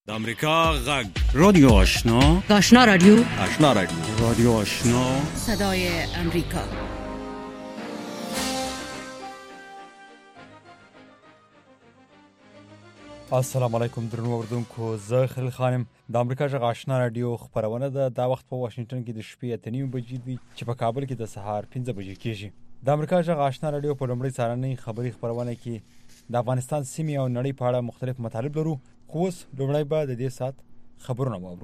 امریکا غږ رادیو آشنا آشنا رادیو رادیو آشنا صدای امریکا. السلام علیکم درنو اوردونکو، زه خلیل خانم. د امریکا غږ آشنا رادیو خبرونه ده. دا وخت په واشنگټن کې د شپې 8:30 بجې دي چې په کابل کې د سهار 5 بجې کېږي. د امریکا غږ آشنا رادیو په لومړی څارنې خبري خبرونه کې د افغانستان سیمې او نړۍ په اړه مختلف مطالب لرو. خو اوس لومړی به د دې سات خبرونه واورو.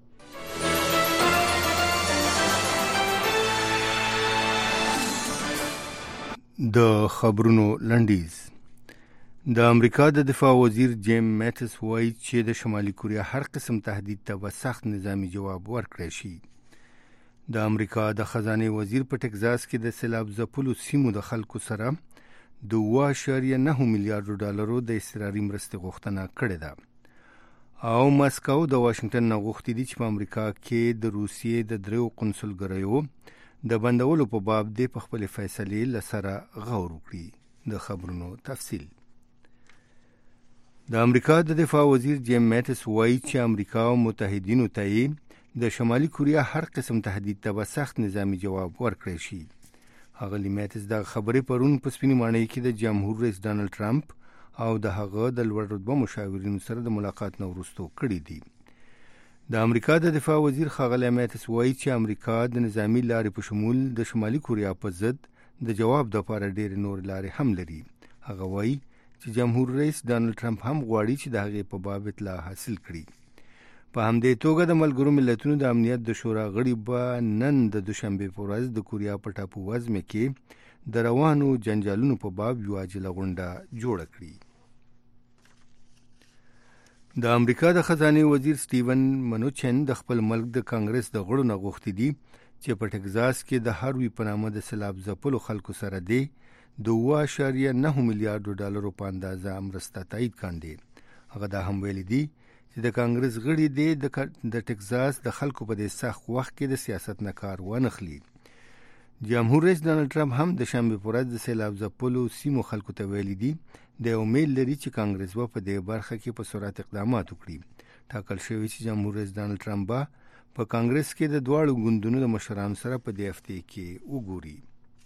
د خبرونو لنډیز. د امریکا د دفاع وزیر جیم میټس وایي چې د شمالي کوریا هر قسم تهدید ته به سخت نظامی جواب ورکړی شي. د امریکا د خزانه وزیر په ټکزاس کې د سیلاب ځپلو سیمو د خلکو سره د 2.9 میلیارډ ډالرو د اضطراري مرستې غوښتنه کړې ده. او ماسکو د واشنگټن نه غوښتي دي چې په امریکا کې د روسیې د 3 قونسلګریو د بندولو په باب د خپل فیصلې لسره غور وکړي. د خبرونو تفصیل. د امریکا د دفاع وزیر جیم میټس وایي چې امریکا او متحدینو ته د شمالي کوریا هر قسم تهدید ته به سخت نظامی جواب ورکړی شي. هغه میټس د خبرې پرون په سپینې ماڼۍ کې د جمهور رئیس ډانلډ ټرمپ او د هغه د لوړ رتبه مشاورینو سره د ملاقات نه وروسته کړی دی. د امریکا د دفاع وزیر ښاغلی میټس وایي چې امریکا د نظامی لارې په شمول د شمالي کوریا په ضد د جواب لپاره ډېرې نور لارې هم لري. هغه وایي چې جمهور رئیس ډانلډ ټرمپ هم غواړي چې د هغې په باب اطلاع حاصل کړي. په همدې توګه د ملګرو ملتونو د امنیت د شورا غړي به نن د دوشنبې په ورځ د کوریا په ټاپو وزمه کې د روانو جنجالونو په باب یو عاجله غونډه جوړه کړي. د امریکا د خزانه وزیر سټیون منوچن د خپل ملک د کانګرس د غړو نه غوښتي دي چې په ټکزاس کې د هاروي په نامه د سیلاب ځپلو خلکو سره د 2.9 میلیارډ ډالرو په اندازه مرسته تایید کاندي. هغه دا هم ویلي دي چې د کانګرس غړي د ټکزاس د خلکو په دې سخت وخت کې د سیاست نه کار ونخلي. جمهور رئیس ډانلډ ټرمپ هم د شنبه په ورځ د سیلاب ځپلو سیمو خلکو ته ویلي دي د امید لري چې کانګرس به په دې برخه کې په سرعت اقدامات وکړي. ټاکل شوی چې جمهور رئیس ډانلډ ټرمپ به په کانګرس کې د دواړو ګوندونو د مشرانو سره په دې هفته کې وګوري.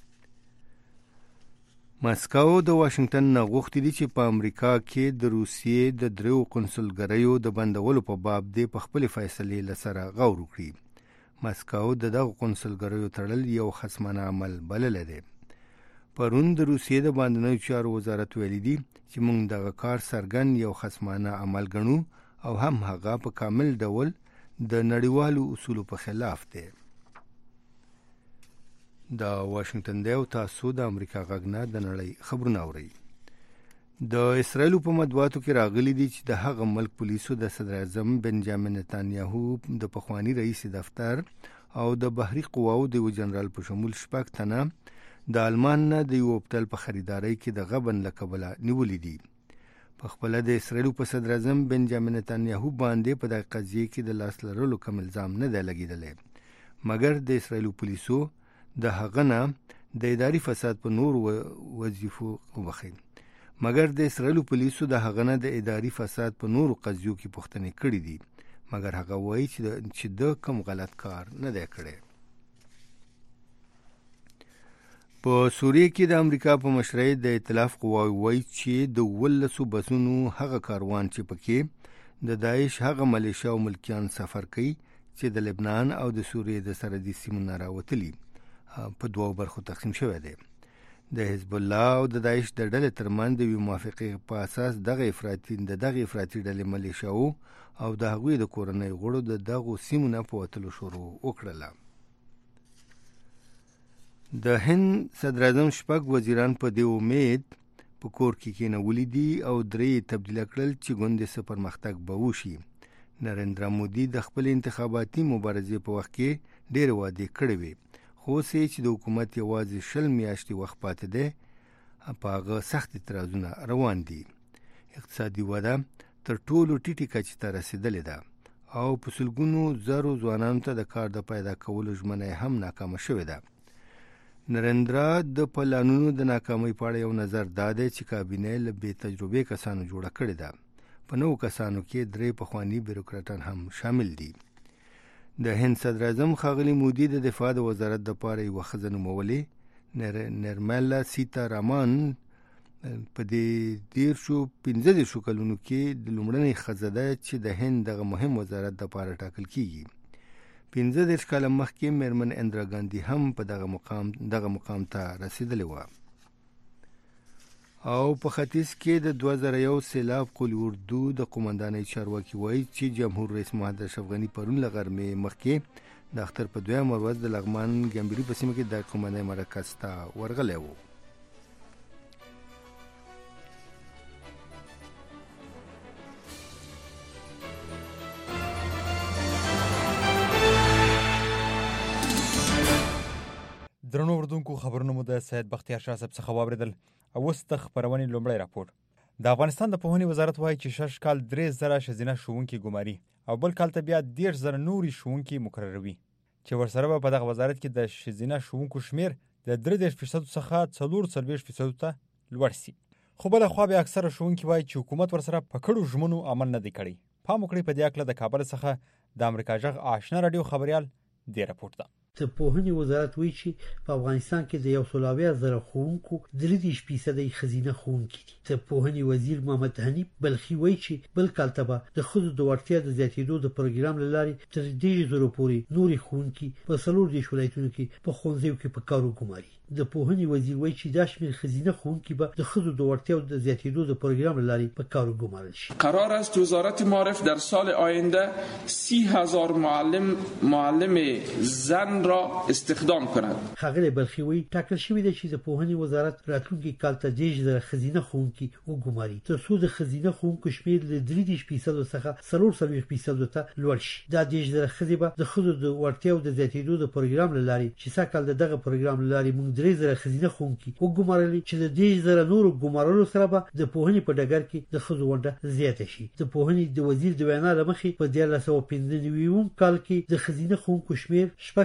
ماسکو د واشنگټن نه غوښتي دي چې په امریکا کې د روسیې د 3 قونسلګریو د بندولو په باب د خپل فیصلې لسره غور وکړي. ماسکو د دغه قونسلګریو تړل یو خصمانه عمل بللی دی. پرون د روسیې د باندنیو چارو وزارت ویلي دي چې موږ دغه کار څرګند یو خصمانه عمل ګڼو او هم هغه په کامل ډول د نړیوالو اصولو په خلاف دی. د واشنگټن دی او تاسو د امریکا غږ نه د نړۍ خبرونه اورئ. د اسرائیل په مطبوعاتو کې راغلي دي چې د هغه ملک پولیسو د صدر اعظم بنجامین نتانیاهو د پخوانی رئیس دفتر او د بحري قواو د جنرال په شمول 6 تنه د آلمان نه د یو هوټل په خریدارۍ کې د غبن له کبله نیولې دي. په خپل د اسرائیل په صدر اعظم بنجامین نتانیاهو باندې په دغه قضیه کې د لاس لرلو کوم الزام نه دی لګیدلی، مګر د اسرائیل پولیسو د هغه نه د اداري فساد په نور وظیفو وبخښي. مګر د اسرائیل پولیسو د هغه نه د اداري فساد په نور قضیو کې پوښتنې کړې دي، مګر هغه وایي چې د کوم غلط کار نه دی کړی. په سوریه کې د امریکا په مشرۍ د ائتلاف قواوې وایي چې د 12 بسونو هغه کاروان چې پکې د داعش هغه ملیشیا او ملکیان سفر کوي چې د لبنان او د سوریې د سرحدي سیمو نه راوتلي په دوه برخو تقسیم شوی دی. د حزب الله او د داعش د ډلې ترمنځ د یو موافقې په اساس دغه افراطي ډلې ملیشیاو او د هغوی د کورنۍ غړو د دغو سیمو نه په وتلو شروع وکړله. د هند صدر اعظم 6 وزیران په دې امید په کور کې کېنولي دي او 3 تبدیل کړل چې ګوندې څه پرمختګ به وشي. نریندرا مودي د خپل انتخاباتي مبارزې په وخت کې ډېرې وعدې کړې وې، خو اوسې چې د حکومت یوازې 20 میاشتې وخت پاتې دی، په هغه سخت اعتراضونه روان دي. اقتصادي وده تر ټولو ټیټې کچې ته رسېدلې ده او په سلګونو زرو ځوانانو ته د کار د پیدا کولو ژمنه هم ناکامه شوې ده. نریندرا د پلانونو د ناکامۍ په اړه یو نظر دا دی چې کابینه له بې تجربې کسانو جوړه کړې ده. په 9 کسانو کې 3 پخوانی بیروکراټان هم شامل دي. د هند صدر اعظم ښاغلي مودي د دفاع د وزارت لپاره یوه ښځه نومولې نرملا سیتارامان په دې 15 کلونو کې د لومړنۍ ښځه ده چې د هند دغه مهم وزارت لپاره ټاکل کیږي. 15 کاله مخکې میرمن اندرا ګاندي هم په دغه مقام ته رسیدلې وه. او په ختیځ کې د 2001 سیلاب قول اردو د قومندانۍ چارواکي وایي چې جمهور رئیس محمد اشرف غني پرون له غرمې مخکې د اختر په 2 ورځ د لغمان ګمبري په سیمه کې د قومندانۍ مرکز ته ورغلی و. درنو اردوونکو خبرونه مو د سید بختیار شاه صاحب څخه واوریدل. او اوس د خبرونې لومړی راپور. د افغانستان د پوهنې وزارت وایي چې 6 کال 3000 ښځینه ښوونکي ګماري او بل کال ته بیا 10000 نوري ښوونکي مقرروي چې ورسره به په دغه وزارت کې د ښځینه ښوونکو شمیر د 33% څخه 44% ته لوړ شي. خو بل خو به اکثره ښوونکي وایي چې حکومت ورسره په کړو ژمنو عمل نه دی کړی. پام وکړئ په دې اړه د کابل څخه د امریکا جغ آشنا رادیو خبريال دی راپورټ ده. د پوهنې وزارت وایي چې په افغانستان کې د 120,000 ښوونکو 33% ښځینه ښوونکي دي. د پوهنې وزیر محمد حنیف بلخي وایي چې بل کال ته به د ښځو د وړتیا د زیاتېدو د پروګرام له لارې تر 10,000 پورې نوري ښوونکي په 40 ولایتونو کې په ښوونځیو کې په کار وګماري. د پوهنې وزیر وایي چې دا شمېر ښځینه ښوونکي به د ښځو د وړتیاو د زیاتېدو د پروګرام له لارې په کار وګمارل شي. قرار است وزارت معارف در سال آینده 30,000 معلم زن را استخدام کند. ښاغلی بلخي وایي ټاکل شوی دی چې د پوهنې وزارت راتلونکي کال ته 10,000 ښځینه ښوونکي وګماري تر څو د ښځینه ښوونکو شمېر له 33% څخه 44% ته لوړ شي. دا 10,000 ښځې به د ښځو د وړتیاو د زیاتېدو د پروګرام له لارې چې سږ کال دغه پروګرام له لارې موږ 3,000 ښځینه ښوونکي وګمارلي چې د 10,000 نورو ګمارلو سره به د پوهنې په ډګر کې د ښځو ونډه زیاته شي. د پوهنې د وزیر د وینا له مخې په 1995 کال کې د ښځینه ښوونکو شمېر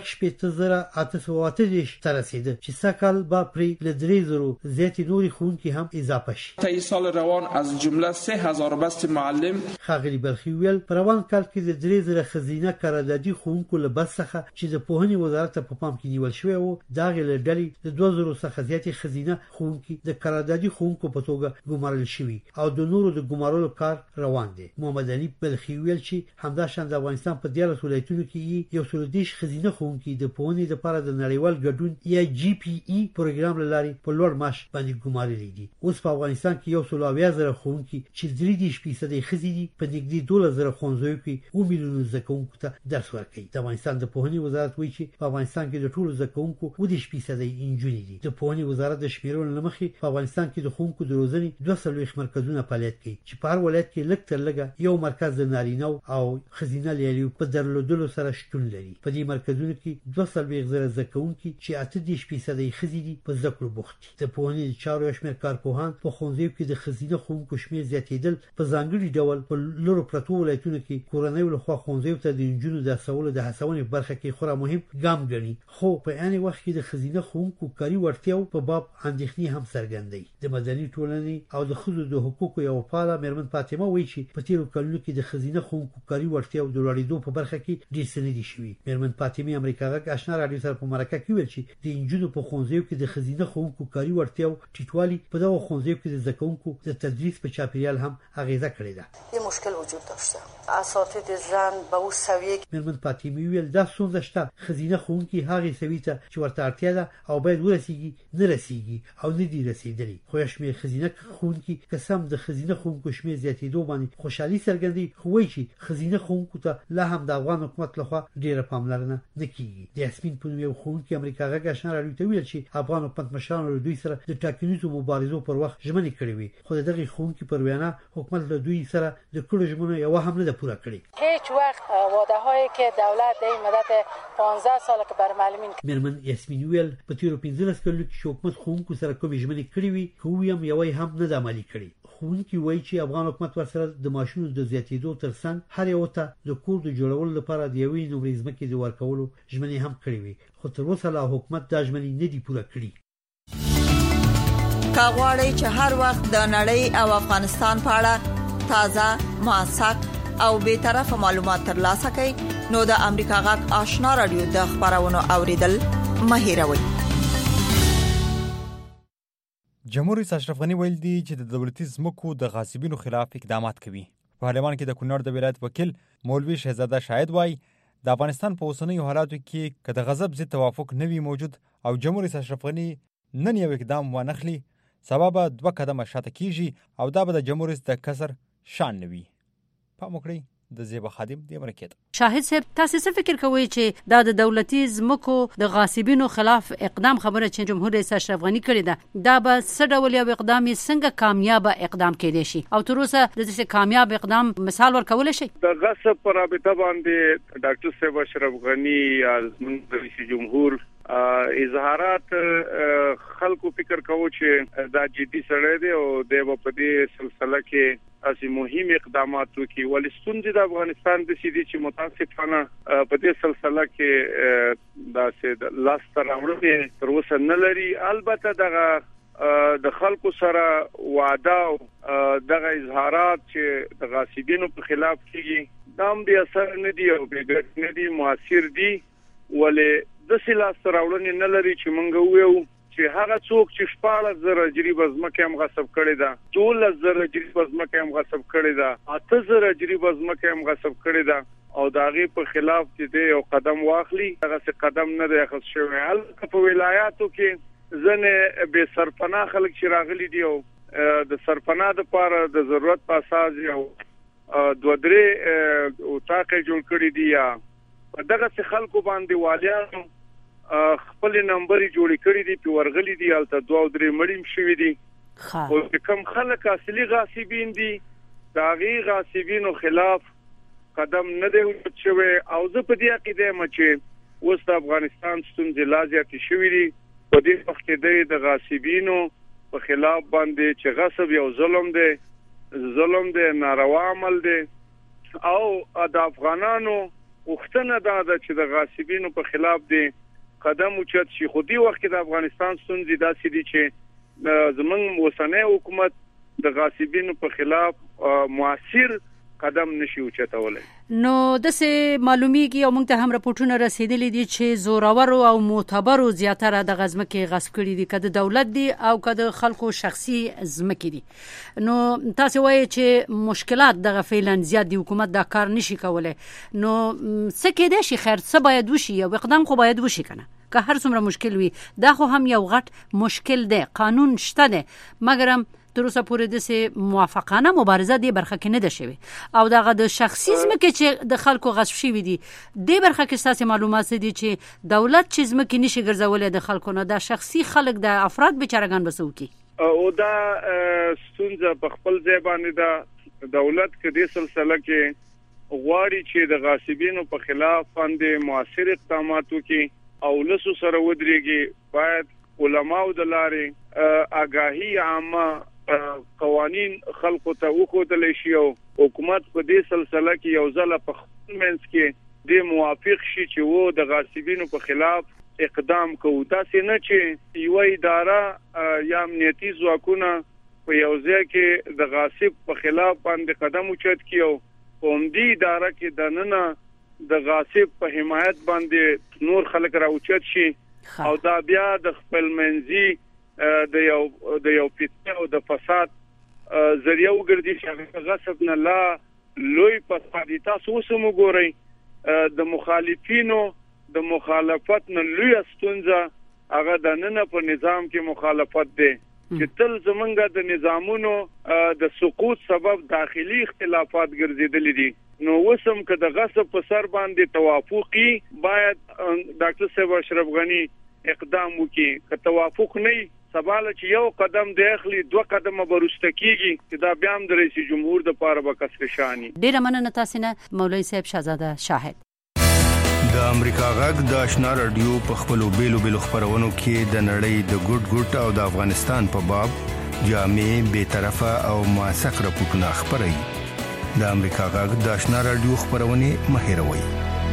6,838 ته رسیده چې سږ کال به پرې له 3,000 زیاتې نوري ښوونکي هم اضافه شي. طی سال روان از جمله 3,000 بست معلم. ښاغلي بلخي ویل په روان کال کې د 3,000 ښځینه قراردادي ښوونکو له بس څخه چې د پوهنې وزارت په پام کې نیول شوی و دا غل ډلې د 2,000 څخه زیاتې ښځینه ښوونکي د قراردادي ښوونکو په توګه ګمارل شوي او د نورو د ګمارلو کار روان دی. محمد علي بلخي ویل چې همداشان د افغانستان په 14 ولایتونو کې 130 ښځینه ښوونکي د پوهنې لپاره د نړیوال ګډون یا GPE پروګرام له لارې په لوړ معاش باندې ګمارلي دي. اوس په افغانستان کې 120,000 ښوونکي چې 33% ښځې دي په نږدې 12,000 ښوونځیو کې 2 میلیونه زده کوونکو ته درس ورکوي. د افغانستان د پوهنې وزارت وایي چې په افغانستان کې د ټولو زده کوونکو 20% انجونې دي. د پوهنې وزارت د شمیرونو لمخې په افغانستان کې د ښوونکو د روزنې 240 مرکزونه فعالیت کوي چې په هر ولایت کې لږ تر لږه یو مرکز د نارینه او ښځینه لیلیو په درلودلو سره شتون لري. په دې مرکزونو کې 240,000 زده کوونکي چې 80% ښځې دي په زده کړو بوخت دي. د پوهنې د چارو شمېر کارپوهان په ښوونځیو کې د ښځینه ښوونکو شمېر زیاتېدل په ځانګړي ډول په لرو پرتو ولایتونو کې کورنیو لخوا ښوونځیو ته د نجونو د هڅولو د هڅونې برخه کې خورا مهم ګام ګڼي. خو په عین وخت کې د ښځینه ښوونکو کاري وړتیاو په باب اندېښنې هم څرګندوي. د مدني ټولنې او د ښځو د حقوقو یو فعاله میرمن فاطمه وایي چې په تیرو کلونو کې د ښځینه ښوونکو کاري وړتیاو د لوړېدو په برخه کې ډېر څه نه دي شوي. میرمن فاطمه امریکا غږ آشنا رادیو سره په مرکه کې ویل چې د انجونو په ښوونځیو کې د ښځینه ښوونکو کاري وړتیاو ټیټوالي په دغه ښوونځیو کې د زده کوونکو د تدریس په چاپیریال هم اغیزه کړې ده. یه مشکل وجود داشته. اساتید زن به اون سویه میرمن فاطمه ویل دا ستونزه شته. ښځینه ښوونکي هغه سوي ته چې ورته اړتیا ده او باید ورسیږي نه رسیږي او نه دی رسیدلی. خو شمېر ښځینه ښوونکي قسم د ښځینه ښوونکو شمېر زیاتېدو باندې خوشحالي څرګندوي خو وایي چې ښځینه ښوونکو ته لا هم د افغان حکومت لخوا ډېره پاملرنه نه کیږي. د یاسمین په نوم یو ښوونکي امریکا غږ آشنا رادیو ته ویل چې افغان حکومت مشرانو له دوی سره د ټاکنیزو مبارزو پر وخت ژمنې کړې وي خو د دغه ښوونکي پر وینا حکومت له دوی سره د کړو ژمنو یو هم نه ده پوره کړې. هیڅ وخت وعده هایی که دولت در مدت 15 سال که بر معلمین میرمن یاسمین ویل په تیرو 15 کلونو کې حکومت ښوونکو سره کومې ژمنې کړې وي خو هم یوې هم نه ده عملي کړې. ښوونکي وایي چې افغان حکومت ورسره د معاشونو د زیاتېدو ترڅنګ هر یو ته د کور د جوړولو لپاره د یوې نمرې ځمکې د ورکولو ژمنې هم کړې وي خو تر اوسه لا حکومت دا ژمنې نه دي پوره کړې. که غواړئ چې هر وخت د نړۍ او افغانستان په اړه تازه، موثق او بے طرفه معلومات ترلاسه کړئ نو د امریکا غږ آشنا رادیو د خبرونو اوریدل مه هېروئ. جمهور رئیس اشرف غنی ویل دی چې د دولتي ځمکو د غاصبینو خلاف اقدامات کوي. په پارلمان کې د کونړ د ولایت وکیل مولوي شهزاده شاهد وایي د افغانستان په اوسنیو حالاتو کې که د غضب ضد توافق نه وي موجود او جمهور رئیس اشرف غنی نن یو اقدام وانخلي، سبب 2 قدمه شاته کیږي او دا به د جمهور رئیس د کسر شان نه وي. پام وکړئ. د زیبا خادم دی مرکه شاهد صاحب، تاسو څه فکر کوئ چې دا د دولتي ځمکو د غاصبینو خلاف اقدام خبره چې جمهور رئیس اشرف غنی کړی ده، دا به څه ډول یو اقدام څنګه کامیاب اقدام کېدای شي او تر اوسه د دې کامیاب اقدام مثال ورکول شي؟ د غصب پر رابطه باندې ډاکټر صاحب اشرف غنی از رئیس جمهور اظهارات خلکو فکر کوو چې دا جدي سره دی او د په دې سلسله کې اسی مهم اقدامات وکړي. ولستون د افغانستان د سیدي چې متاسفانه په دې سلسله کې دا سید لاس تر راوړل تر اوسه نه لري. البته د خلکو سره وعده او دغه اظهارات چې د غاصبینو په خلاف کیږي دا هم د اثر نه دی او به نه دی موثر دی، ولې د سلاس راوړنې نه لري چې مونږ ویو چې هغه څوک چې 14,000 جریب ځمکه هم غصب کړي ده، 12,000 جریب ځمکه هم غصب کړي ده، 8,000 جریب ځمکه هم غصب کړي ده او داغي په خلاف چې یو قدم واخلي، هغه څه قدم نه دی اخیستل شوی. هلته په ولایاتو کې ځنه به سرپناه خلک چې راغلي دي او د سرپناه لپاره د ضرورت په اساس یو 2-3 اتاقې جوړ کړي دي یا دغه خلکو باندې والیانو خپل نمبرې جوړې کړې دي په ورغلي دي، البته 2-3 مړیم شوي دي. او کوم خلک اصلي غاصبین دي دا غي غاصبینو خلاف قدم نه دی شوی او زه په دې عقیده یم چې اوس د افغانستان ستونزې لا زیاتې شوې دي. په دې وخت کې د غاصبینو په خلاف باندې چې غصب یو ظلم دی ناروا عمل دی او د افغانانو وختنه دا چې د غاصبینو په خلاف دی قدم اوچت شي. خو دې وخت کې د افغانستان ستونزې داسې دي چې زمونږ اوسنۍ حکومت د غاصبینو په خلاف موثر قدم نشي اوچتولی. نو دسه معلومیږي او موږ ته هم راپورټونه رسیدلي دي چې زورور او معتبر زیاتره د غزمکه غصب کړي دي، کده دولت دي او کده خلکو شخصي ځمکې دي. نو تاسو وایي چې مشکلات دغه فعلا زیات دي، حکومت دا کار نشي کولای. نو څه کېدای شي؟ خیر څه باید وشي؟ یو اقدام خو باید وشي کنه، که هر څومره مشکل وي دا خو هم یو غټ مشکل دی. قانون شته دی مګرم تر اوسه پورې د موافقانه مبارزه دی برخه کې نه ده شوی او دغه د شخصي ځمکې چې د خلکو غصب شوي دي د برخه کې ستاسو معلومات دي چې دولت چې ځمکې نشي ګرځولای د خلکو نه، د شخصي خلک د افراد بیچارهګان بسو کی او دا ستونزه په خپل ځای باندې دا دولت کې د سلسله کې غواړي چې د غاصبینو په خلاف باندې موثر اقدامات وکړي او لسو سره ودرېږي. باید علماء د لارې آگاهی عامه قوانین خلکو ته وښودل شي او حکومت په دې سلسله کې یو ځل په خپل منځ کې د موافق شي چې وو د غاصبینو په خلاف اقدام کوو. تاسو نه چې یو اداره یا امنیتي ځواکونه په یو ځای کې د غاصب په خلاف باندې قدم اوچت کیو په همدې اداره کې د نن د غاصب په حمایت باندې نور خلک راوچت شي او دا بیا د خپل منځي د یو فتنه او د فساد ذریعہ وګرځي چې غصب نه لا لوی فساد. تاسو اوس وګورئ د مخالفینو د مخالفت نه لوی ستونزه هغه د نن په نظام کې مخالفت دی چې تل زمونږ د نظامونو د سقوط سبب داخلي اختلافات ګرځیدل دي. نو وسم که د غصب په سر باندې توافقي باید ډاکټر صاحب اشرف غنی اقدام وکړي. که توافق نه سباله چې یو قدم د اخلي 2 قدمه برسته کیږي چې دا بیا هم د رئیس جمهور د پاره به کسر شانی. ډیره مننه تاسو نه مولوی صاحب شهزاده شاهد. د امریکا غږ د آشنا رادیو په خپلو بیلو خبرونو کې د نړۍ د ګډ او د افغانستان په باب جامع، بے طرفه او موثق راپورټونه خبري. د امریکا غږ د آشنا رادیو خبرونه مهیروي.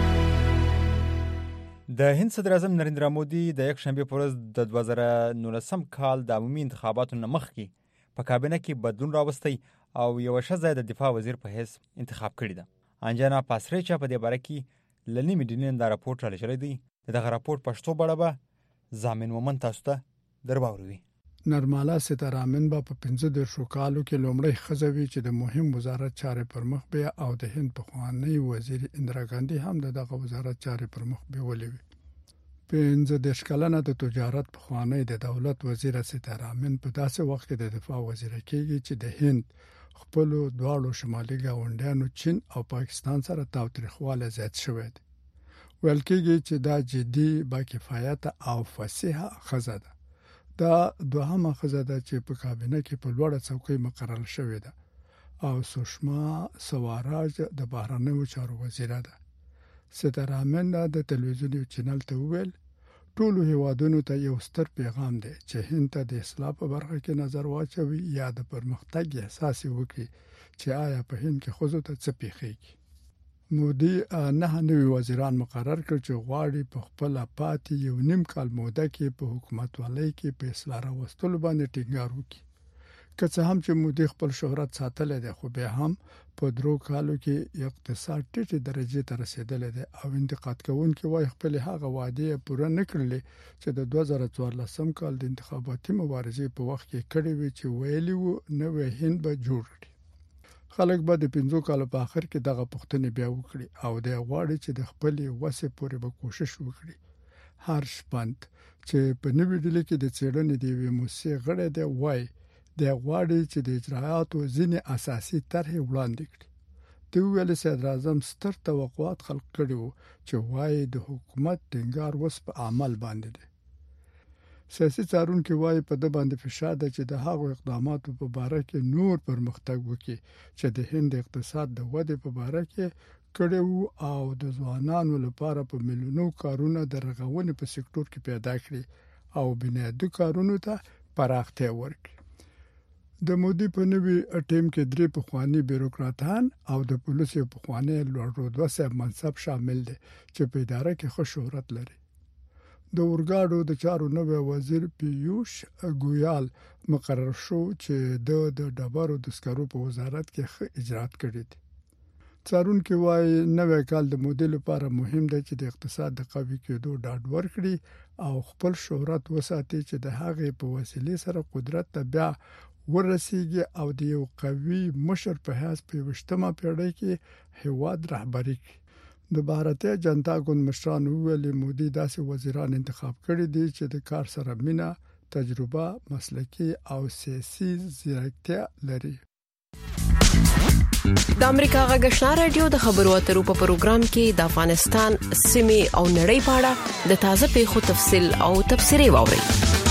د هند صدر اعظم نریندرا مودي د یک شنبه پر ورځ د 2019 کال د عمومي انتخاباتو نه مخکې په کابینه کې بدلون راوستی او یو ښځه د دفاع وزیر په حیث انتخاب کړې ده. انجنا پاسریچا په دې باره کې له نیمې ډینین دا راپورټ رالیږلی دی. دغه راپورټ پښتو بڼه به زامن مومن تاسو ته درواوروي. نرمالا سیتارامن با په 15 کالو کې لومړی ښځه وي چې د مهم وزارت چارې پر مخ بیا او د هند پخوانی وزیر اندرا ګاندي هم دغه وزارت چارې پر مخ بیولې وي. 15 کلنه د تجارت پخوانی د دولت وزیر سیتارامن په داسې وخت کې د دفاع وزیر کېږي چې د هند خپل دواړو شمالي ګاونډیانو چین او پاکستان سره تاوتریخواله زیات شوی دی. ویل کېږي چې دا جدي با کفایت او فصیحه ښځه ده. دا دوهمه ښځه ده چې په کابینه کې په لوړه څوکۍ مقرر شوې ده او سوشما سواراج د بهرنیو چارو وزیره ده. سیتارامن د تلویزیون چینل ته وویل ټولو هیوادونو ته یو ستر پیغام دی چې هند ته د اصلاح په برخه کې نظر واچوي یا د پرمختګ احساس وکړي چې آیا په هند کې ښځو ته څه پیښیږي. مودي 9 نوي وزیران مقرر کړ چې غواړي په خپل پاتې یو نیم کال موده کې په حکومت والۍ کې په اصلاح راوستلو باندې ټینګار وکړي. که څه هم چې مودي خپل شهرت ساتلی دی خو بیا هم په 3 کالو کې اقتصاد ټیټې درجې ته رسیدلی دی او انتقاد کوونکي وایي خپل هغه وعدې پوره نه کړلې چې د 2014 کال د انتخاباتي مبارزې په وخت کې کړې وي چې ویلي وو نوی هند به جوړ کړي. خلک به د 15 کالو په آخر کې دغه پوښتنې بیا وکړي او د غواړي چې د خپل وسې پورې به کوشش وکړي. هرش پنت چې په نوې ډلې کې د څېړنې د یوې موسسې غړی دی وایي د غواړي چې د اجراعاتو ځینې اساسي طرحې وړاندې کړي. د ویل صدر اعظم ستر توقعات خلق کړي وو چې وایي د حکومت ټینګار وس په عمل باندې دی. سیاسي څارونکي وایي په د باندې فشار ده چې د هغو اقداماتو په باره کې نور پرمختګ وکړي چې د هند اقتصاد د ودې په باره کې کړي وو او د ځوانانو لپاره په میلیونو کارونه د رغونې په سکتور کې پیدا کړي او بنیادي کارونو ته پراختیا ورکړي. د مودي په نوي ټیم کې 3 پخوانی بیروکراتان او د پولیسو پخوانی لوړ رتبه صاحب منصب شامل دي چې په اداره کې ښه شهرت لري. د اورګاډو د چارو نوې وزیر پیوش ګویال مقرر شو چې د ډبرو د سکرو په وزارت کې ښه اجرات کړی دي. څارونکي وایي نوې کال د مودي لپاره مهم دی چې د اقتصاد د قوي کېدو ډاډ ورکړي او خپل شهرت وساتي چې د هغې په وسیلې سره قدرت ته بیا ورسیږي او د یو قوي مشر په حیث په 20مه پیړۍ کې هیواد رهبري کوي. د بھارتي جنتا ګوند مشران ویلي مودي داسې وزیران انتخاب کړي دي چې د کار سره مینه، تجربه، مسلکي او سیاسي ځیرکتیا لري. د امریکا غږ آشنا رادیو د خبرو اترو په پروګرام کې د افغانستان سیمې او نړۍ په اړه د تازه پیښو تفصیل او تبصرې واورئ.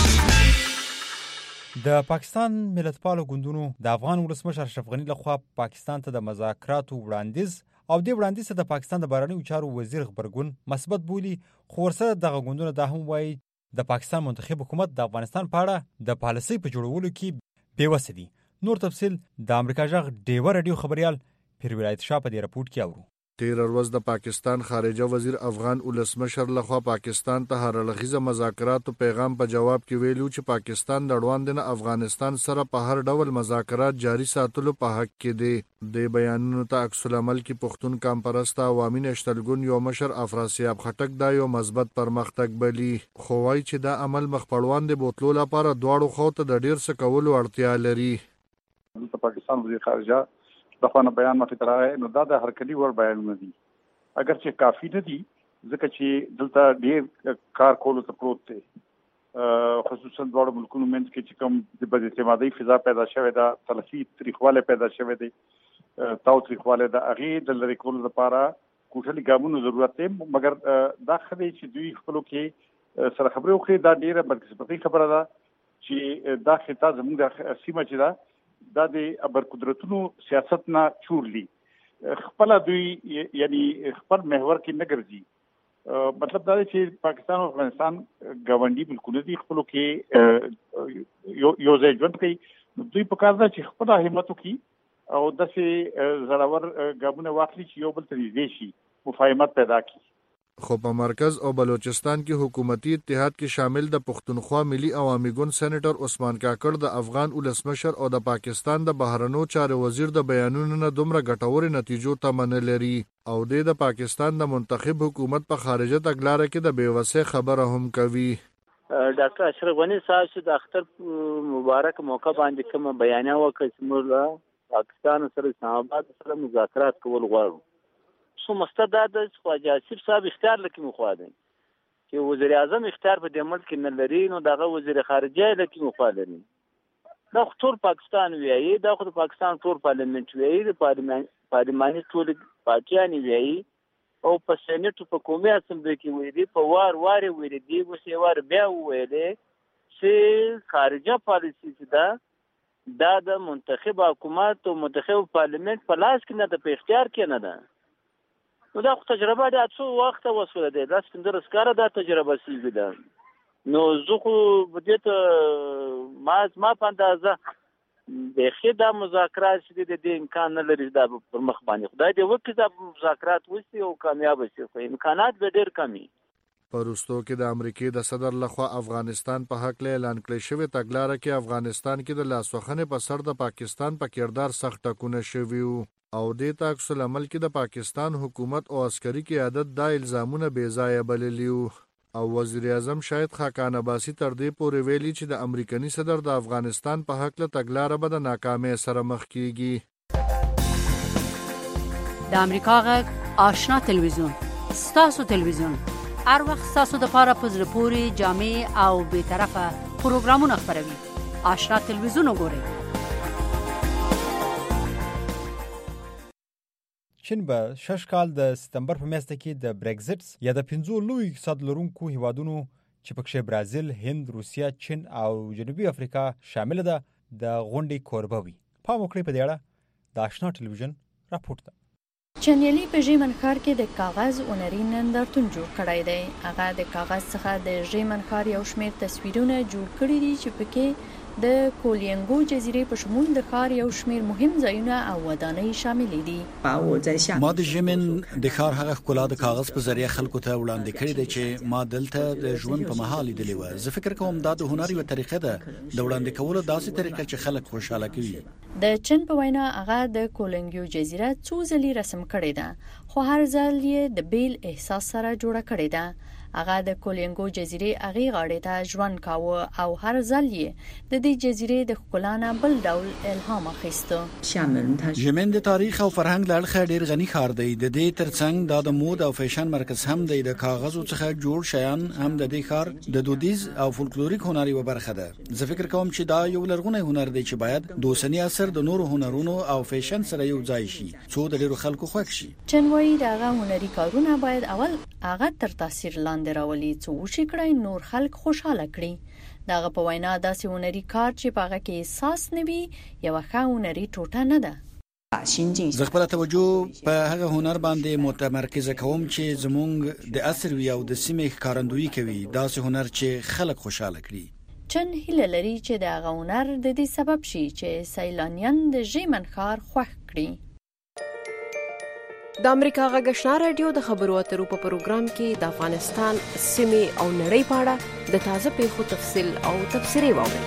د پاکستان ملتپالو ګوندونو د افغان ولسمشر اشرف غني لخوا پاکستان ته د مذاکراتو وړاندیز او د وړاندیز د پاکستان د بهرنیو چارو وزیر غبرګون مثبت بولی، خو ورسره دغه ګوندونه دا هم وایي د پاکستان منتخب حکومت د افغانستان په اړه د پالیسۍ په جوړولو کې بې وسه دي. نور تفصیل د امریکا غږ ډیوه رادیو خبريال پیر ولایت شاه په دې راپورټ کې اورو. تیر ورځ د پاکستان خارجه وزیر افغان ولسمشر لخوا پاکستان ته هر اړخیزه مذاکراتو پیغام په جواب کې ویلو چې پاکستان د وړاندې افغانستان سره په هر ډول مذاکرات جاري ساتلو په حق کې دی. د بیانونو ته عکس العمل کې پښتون کمپرسته عوامي نشتلګون یو مشر افراسیاب خټک دا یو مثبت پرمختګ بلی، خو وايي چې دا عمل مخپړوان دی بوتلو لپاره دواړو خو ته د ډیر څه کولو اړتیا لري. د پاکستان وزیر خارجه د خوانه بیان مخې ته راغی نو دا د هرکلی ور بیانونه دي، اگر چې کافی نه دي ځکه چې دلته ډیر کار کولو ته پروت دی، خصوصا دواړو ملکونو منځ کې چې کوم د بد اعتمادۍ فضا پیدا شوې ده، تلفي تاریخواله پیدا شوې ده، تاریخواله د هغه د لری کولو لپاره کوټلي ګامونو ضرورت دی. مګر دا خدای چې دوی خپل کې سره خبرې وکړي دا ډیره بدقسمتي خبره ده چې دا خطا زموږ د سیمه چې ده دا د ابر قدرتونو سیاست نه چورلی خپل دوی یعنی خپل محور کې نه ګرځي. مطلب دا چې پاکستان او افغانستان گاونډي ملکونه دي، خپل کې یو ځای ژوند کوي، دوی په کار ده چې خپل همت وکړي او داسې زړور ګامونه واخلي چې یو بل ته نږدې شي، مفاهمت پیدا کړي. خو په مرکز او بلوچستان کې حکومتي اتحاد کې شامل د پښتونخوا ملي عوامي ګوند سېنیټر عثمان کاکړ د افغان ولسمشر او د پاکستان د بهرنیو چارو وزیر د بیانونو نه دومره ګټورې نتیجو تمه نه لري او د پاکستان د منتخب حکومت په خارجه تګلاره کې د بیوسۍ خبره هم کوي. ډاکټر اشرف غنی صاحب چې د اختر مبارک موقع باندې کوم بیانیه وکړه چې موږ پاکستان سره اسلام آباد سره مذاکرات کول غواړو. سو مستداد خواجه آصف صاحب اختیار لکه مخوا دی چې وزیر اعظم اختیار په دې ملک کې نه لري نو دغه وزیر خارجه لکه مخوا لري. دا ټول پاکستان ویایي، دا خو د پاکستان ټول پارلیمنت ویایي، د پارلماني ټول پارټیان ویایي او په سېنات په قومي اسمبلی کې ویلي، په وار ویلي دي، اوس وار بیا ویلي چې خارجه پالیسي چې دا د منتخب حکومت او منتخب پارلیمنت په لاس کې نه ده، په اختیار کې نه ده. نو دا خو تجربه ده څو وخت وسوله ده، دا 15 کاله دا تجربه سیږي ده. نو زه خو بدې ته ما په اندازه د خېدا مذاکرات چې د دې امکان نه لري دا پر مخ باندې خدای دې وکړي دا مذاکرات وشي او کامیاب شي، خو امکانات به ډېر کمی. پروستو کې د امریکای د صدر لخوا افغانستان په حق له اعلان کړی شوی تګلاره کې افغانستان کې د لاسوخنې په سر د پاکستان په کردار سخت ټکونه شوي او د عکس العمل کې د پاکستان حکومت او عسکري قیادت دا الزامونه بې ځایه بللي او وزیر اعظم شاهد خاقان عباسی تر دې پورې ویلي چې د امریکایي صدر د افغانستان په حق له تګلاره به د ناکامۍ سره مخ کیږي. د امریکا غږ آشنا تلویزیون، ستاسو تلویزیون، هر وخت ستاسو د پاره په زړه پورې جامع او بی‌طرفه پروګرامونه خپروي. آشنا تلویزیون وګورئ. چین به 6 کال د سپتمبر په میاشت کې د بریگزټ یا د 15 لوی اقتصاد لرونکو هیوادونو چې پکې برازیل، هند، روسیا، چین او جنوبي افریقا شامل ده د غونډې کوربه وي. پام وکړئ په دې اړه د آشنا ټلویزیون راپورټ ده. چنیلی په ژمن ښار کې د کاغذ اونري نندارتون جوړ کړی دی. هغه د کاغذ څخه د ژمن ښار یو شمېر تصویرونه جوړ کړي دي چې پکې د کولینګو جزیرې په شمول د ښار یو شمېر مهم ځایونه او ودانۍ شامل دي. ما د ژمن د ښار هغه ښکلا د کاغذ په ذریعه خلکو ته وړاندې کړې ده چې ما دلته د ژوند په مهال لیدلې وه. زه فکر کوم دا د هنر یوه طریقه ده د وړاندې کولو داسې طریقه چې خلک خوشحاله کوي. د چین په وینا هغه د کولینګو جزیره څو ځلې رسم کړې ده، خو هر ځل یې د بیل احساس سره جوړه کړې ده. هغه د کولینګو جزیرې هغې غاړې ته ژوند کاوه او هر ځل یې د دې جزیرې د ښکلا نه بل ډول الهام اخیسته. ژمن د تاریخ او فرهنګ له اړخه ډېر غني ښار دی. د دې ترڅنګ دا د مود او فیشن مرکز هم دی. د کاغذو څخه جوړ شیان هم د دې ښار د دودیز او فولکلوریک هنر یوه برخه ده. زه فکر کوم چې دا یو لرغونی هنر دی چې باید د اوسني عصر د نورو هنرونو او فیشن سره یو ځای شي څو د ډېرو خلکو خوښ شي. چین وایي د هغه هنري کارونه باید اول هغه تر تاثیر لاندې راولي څو وشي کړی نور خلک خوشحاله کړي. دغه په وینا داسې هنري کار چې په هغه کې احساس نه وي یوه ښه هنري ټوټه نه ده. زه خپله توجه په هغه هنر باندې متمرکزه کوم چې زموږ د عصر وي او د سیمې ښکارندویي کوي، داسې هنر چې خلک خوشحاله کړي. چین هیله لري چې د هغه هنر د دې سبب شي چې سیلانیان د ژمن ښار خوښ کړي. د امریکا غږ آشنا رادیو د خبرو اترو په پروګرام کې د افغانستان سیمې او نړۍ په اړه د تازه پیښو تفصیل او تبصرې واورئ.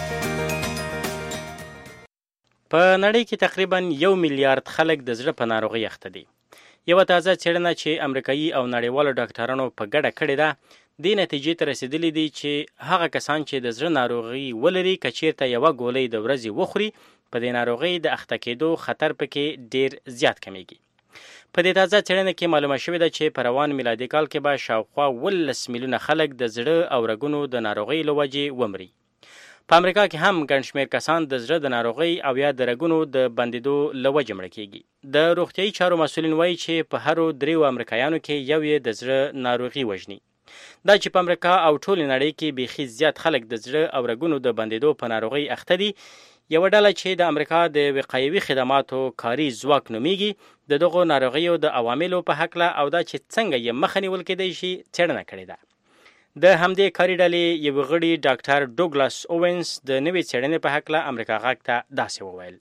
په نړۍ کې تقریبا 1 میلیارډ خلک د زړه په ناروغۍ اخته دي. یوه تازه څېړنه چې امریکایي او نړیوالو ډاکټرانو په ګډه کړې ده دې نتیجې ته رسېدلي دي چې هغه کسان چې د زړه ناروغي ولري که چېرته یوه ګولۍ د ورځې وخوري په دې ناروغۍ د اخته کېدو خطر پکې ډېر زیات کمیږي. په دې تازه څېړنه کې معلومه شوې ده چې په روان میلادي کال کې به شاوخوا 18 میلیونه خلک د زړه او رګونو د ناروغۍ له وجې ومري. په امریکا کې هم ګڼ شمېر کسان د زړه د ناروغۍ او یا د رګونو د بندېدو له وجې مړه کېږي. د روغتیایي چارو مسؤلین وایي چې په هرو 3 امریکایانو کې یو یې د زړه ناروغي وژني. دا چې په امریکا او ټولې نړۍ کې بیخي زیات خلک د زړه او رګونو د بندېدو په ناروغۍ اخته دي. یوه ډله چې د امریکا د وقایوي خدماتو کاري ځواک نومیږي د دغو ناروغیو د عواملو په هکله او دا چې څنګه یې مخه نیول کېدی شي څېړنه کړې ده. د همدې کاري ډلې یو غړي ډاکټر ډوګلاس اوونز د نوې څېړنې په هکله امریکا غږ ته داسې وویل.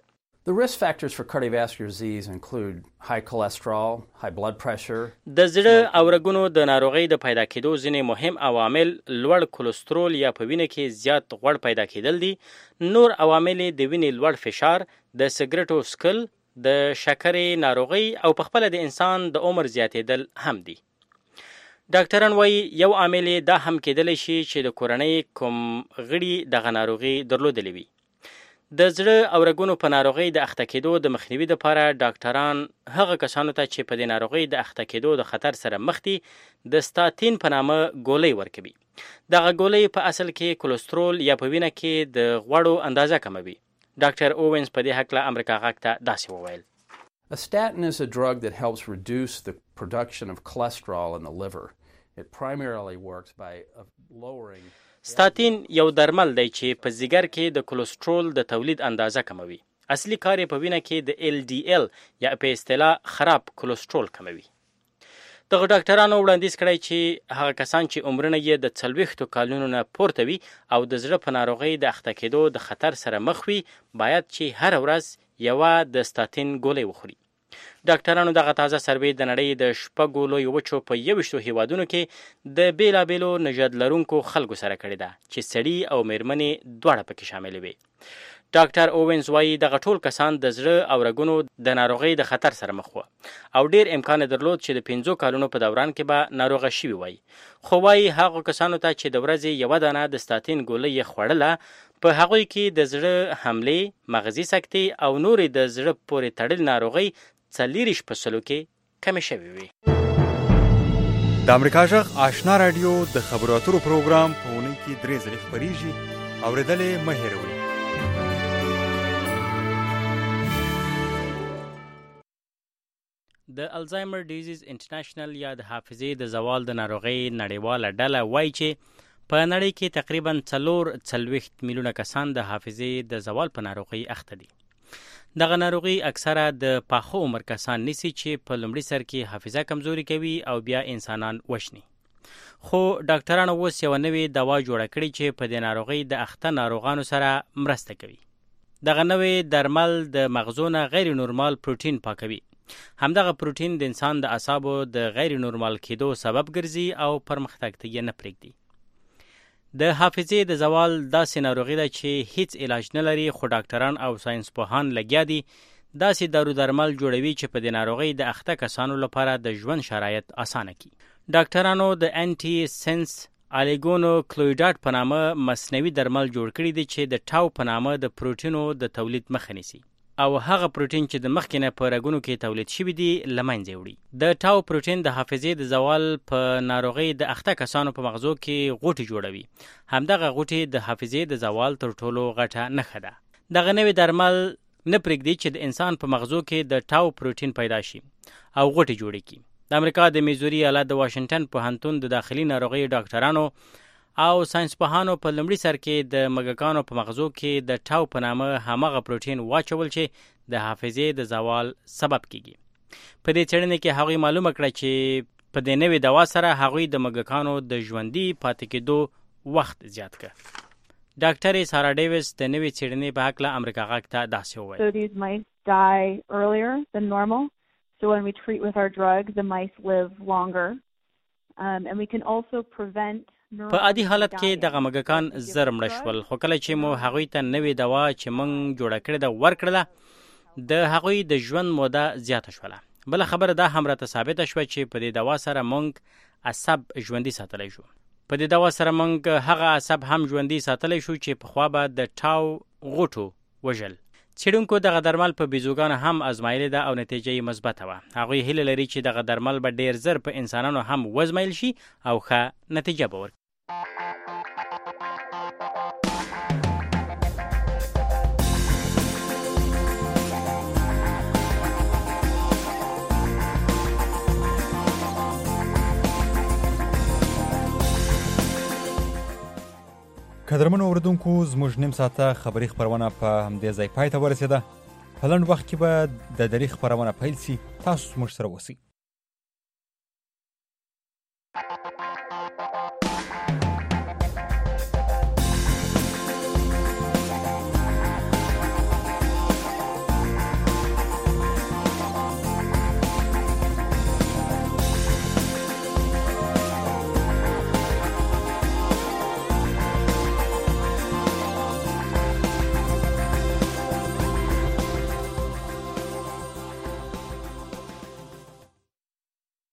The risk factors for cardiovascular disease include high cholesterol, high blood pressure. د زړه او رګونو د ناروغۍ د پیدا کېدو ځینې مهم عوامل لوړ کولېسترول یا په وینه کې زیات غوړ پیدا کېدل دي. نور عوامل د وینې لوړ فشار، د سګرټو څښل، د شکرې ناروغۍ او په خپل د انسان د عمر زیاتېدل هم دي. ډاکټران وایي یو عامل دا هم کېدلی شي چې د کورنۍ کوم غړي دغه ناروغي درلودلې وي. د زړه او رګونو په ناروغۍ د اخته کېدو د مخنیوي لپاره ډاکټران هغه کسانو ته چې په دې ناروغۍ د اخته کېدو د خطر سره مخ دي د ستاتین په نامه ګولۍ ورکوي. دغه ګولۍ په اصل کې کولېسترول یا په وینه کې د غوړو اندازه کموي. ډاکټر اوونز په دې هکله امریکا غږ ته داسې وویل: A statin is a drug that helps reduce the production of cholesterol in the liver. It primarily works by lowering ستاتین یو درمل دی چې په ځیګر کې د کولېسترول د تولید اندازه کموي. اصلي کار یې په وینه کې د LDL یا په اصطلاح خراب کولېسترول کموي. دغه ډاکټرانو وړاندیز کړی چې هغه کسان چې عمرونه یې د 40 کالونو نه پورته وي او د زړه په ناروغۍ د اخته کېدو د خطر سره مخ وي باید چې هر ورځ یوه د ستاتین ګولۍ وخوري. ډاکټرانو دغه تازه سروې د نړۍ د 6 لویو وچو په 21 هیوادونو کې د بیلابیلو نژاد لرونکو خلکو سره کړې ده چې سړي او میرمنې دواړه پکې شامل وي. ډاکټر اوونز وایي دغه ټول کسان د زړه او رګونو د ناروغۍ د خطر سره مخ وو او ډیر امکان درلود چې د 15 کالونو په دوران کې به ناروغه شوي وای. خو وایي هغه کسانو ته چې د ورځې یوه دانه د ستاتین ګولۍ خوړله په هغوی کې د زړه حملې، مغزي سکتې او نورې د زړه پورې تړل ناروغۍ 40% کې کمې شوې وي. د امریکا غږ آشنا رادیو د خبرو اترو پروګرام په اونۍ کې 3 ځلې خپریږي. اورېدلې مه هېروئ. د الزایمر ډیزیز انټرنیشنل یا د حافظې د زوال د ناروغۍ نړیواله ډله وایي چې په نړۍ کې تقریبا 440 میلیونه کسان د حافظې د زوال په ناروغۍ اخته دي. دغه ناروغي اکثره د پاخه عمر کسان نیسي چې په لومړي سر کې حافظه کمزوري کوي او بیا انسانان وشني. خو ډاکټرانو اوس یوه نوې دوا جوړه کړې چې په دې ناروغۍ د اخته ناروغانو سره مرسته کوي. دغه نوې درمل د مغزو نه غیر نورمال پروتین پاکوي. همدغه پروتین د انسان د اعصابو د غیر نورمال کېدو سبب ګرځي او پرمختګ ته یې نه پرېږدي. د حافظې د زوال داسې ناروغي ده چې هیڅ علاج نه لري خو ډاکټران او ساينس پوهان لګیا دي داسې دارو درمل جوړوي چې په دې ناروغۍ د اخته کسانو لپاره د ژوند شرایط اسانه کړي. ډاکټرانو د انټي سنس الیګونوکلویډات په نامه مصنوعي درمل جوړ کړي دي چې د ټاو په نامه د پروتینو د تولید مخه نیسي او هغه پروتین چې د مخکې نه په رګونو کې تولید شوي دي له منځه وړي. د ټاو پروتین د حافظې د زوال په ناروغۍ د اخته کسانو په مغزو کې غوټې جوړوي. همدغه غوټې د حافظې د زوال تر ټولو غټه نښه ده. دغه نوې درمل نه پرېږدي چې د انسان په مغزو کې د ټاو پروتین پیدا شي او غوټې جوړې کړي. د امریکا د میزوري ایالت د واشنگټن پوهنتون د داخلي ناروغۍ ډاکټرانو او ساينس پوهانو په لومړي سر کې د مګکانو په مغزو کې د ټاو په نامه همغه پروتین واچول چې د حافظې د زوال سبب کیږي. په دې څېړنې کې هغوی معلومه کړه چې په دې نوې دوا سره هغوی د مګکانو د ژوندي پاتې کېدو وخت زیات کړ. ډاکټر سارا ډیویس د نوې څېړنې په هکله امریکا غږ ته داسې وویل: So these mice die earlier than normal. So when we treat with our drug, the mice live longer. And we can also prevent په عادي حالت کې دغه مګکان زر مړه شول خو کله چې مو هغوی ته نوې دوا چې موږ جوړه کړې ده ورکړله د هغوی د ژوند موده زیاته شوله. بله خبره دا هم راته ثابته شوه چې په دې دوا سره موږ عصب ژوندي ساتلی شو. په دې دوا سره موږ هغه عصب هم ژوندي ساتلی شو چې پخوا به د ټاو غوټو وژل. څېړونکو دغه درمل په بیزوګانو هم ازمایلې ده او نتیجه یې مثبته وه. هغوی هیله لري چې دغه درمل به ډېر زر په انسانانو هم وازمایل شي او ښه نتیجه به ورکړي. قدرمنو اوریدونکو زموږ نیم ساعته خبري خپرونه په همدې ځای پای ته ورسېده. په لنډ وخت کې به د دري خپرونه پیل سي. تاسو موږ سره اوسئ.